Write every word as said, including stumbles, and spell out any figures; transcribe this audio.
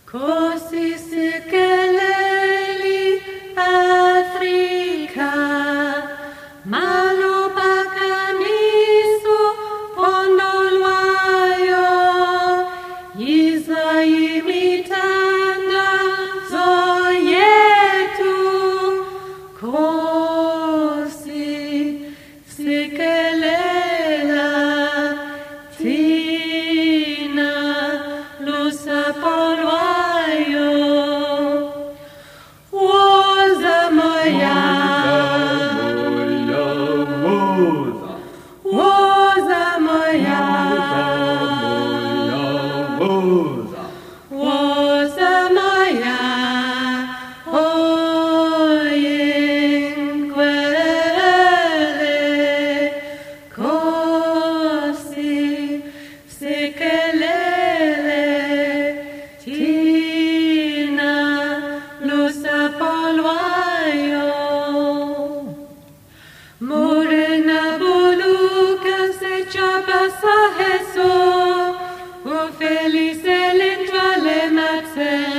Così sikeleli Africa, malo bakanisu pondolwayo, yiza imitanda zoyetu, così sikelela tina lusa polwayo. Morena boluca se ciabasa Jesu, o felice l'entrale mazze.